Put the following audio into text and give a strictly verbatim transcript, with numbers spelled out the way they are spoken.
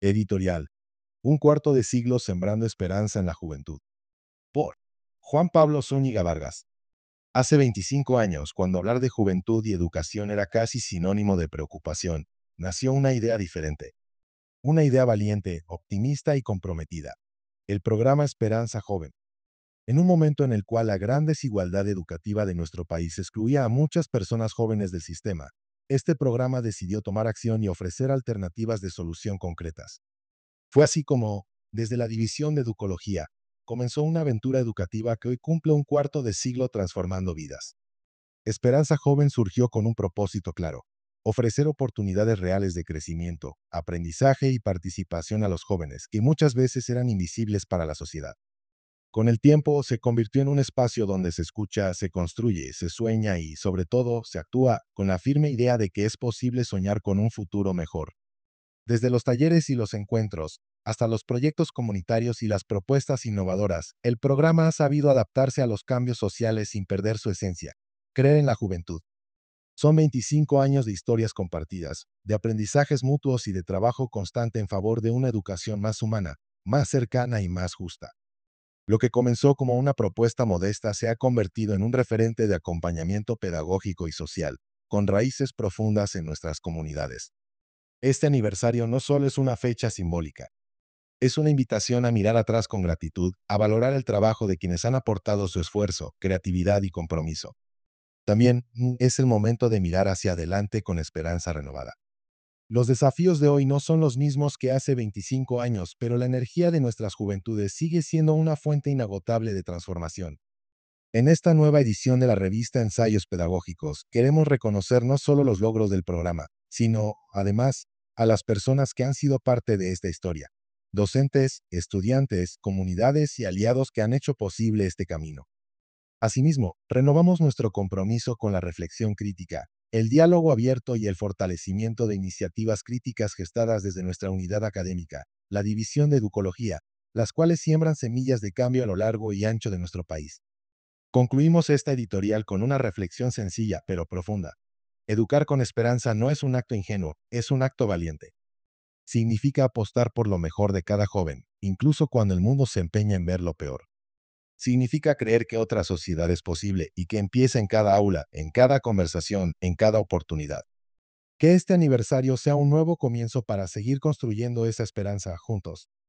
Editorial. Un cuarto de siglo sembrando esperanza en la juventud. Por Juan Pablo Zúñiga Vargas. Hace veinticinco años, cuando hablar de juventud y educación era casi sinónimo de preocupación, nació una idea diferente. Una idea valiente, optimista y comprometida. El programa Esperanza Joven. En un momento en el cual la gran desigualdad educativa de nuestro país excluía a muchas personas jóvenes del sistema, este programa decidió tomar acción y ofrecer alternativas de solución concretas. Fue así como, desde la División de Educología, comenzó una aventura educativa que hoy cumple un cuarto de siglo transformando vidas. Esperanza Joven surgió con un propósito claro: ofrecer oportunidades reales de crecimiento, aprendizaje y participación a los jóvenes, que muchas veces eran invisibles para la sociedad. Con el tiempo se convirtió en un espacio donde se escucha, se construye, se sueña y, sobre todo, se actúa con la firme idea de que es posible soñar con un futuro mejor. Desde los talleres y los encuentros, hasta los proyectos comunitarios y las propuestas innovadoras, el programa ha sabido adaptarse a los cambios sociales sin perder su esencia: creer en la juventud. Son veinticinco años de historias compartidas, de aprendizajes mutuos y de trabajo constante en favor de una educación más humana, más cercana y más justa. Lo que comenzó como una propuesta modesta se ha convertido en un referente de acompañamiento pedagógico y social, con raíces profundas en nuestras comunidades. Este aniversario no solo es una fecha simbólica, es una invitación a mirar atrás con gratitud, a valorar el trabajo de quienes han aportado su esfuerzo, creatividad y compromiso. También mm, es el momento de mirar hacia adelante con esperanza renovada. Los desafíos de hoy no son los mismos que hace veinticinco años, pero la energía de nuestras juventudes sigue siendo una fuente inagotable de transformación. En esta nueva edición de la revista Ensayos Pedagógicos, queremos reconocer no solo los logros del programa, sino, además, a las personas que han sido parte de esta historia: docentes, estudiantes, comunidades y aliados que han hecho posible este camino. Asimismo, renovamos nuestro compromiso con la reflexión crítica, el diálogo abierto y el fortalecimiento de iniciativas críticas gestadas desde nuestra unidad académica, la División de Educología, las cuales siembran semillas de cambio a lo largo y ancho de nuestro país. Concluimos esta editorial con una reflexión sencilla pero profunda. Educar con esperanza no es un acto ingenuo, es un acto valiente. Significa apostar por lo mejor de cada joven, incluso cuando el mundo se empeña en ver lo peor. Significa creer que otra sociedad es posible y que empieza en cada aula, en cada conversación, en cada oportunidad. Que este aniversario sea un nuevo comienzo para seguir construyendo esa esperanza juntos.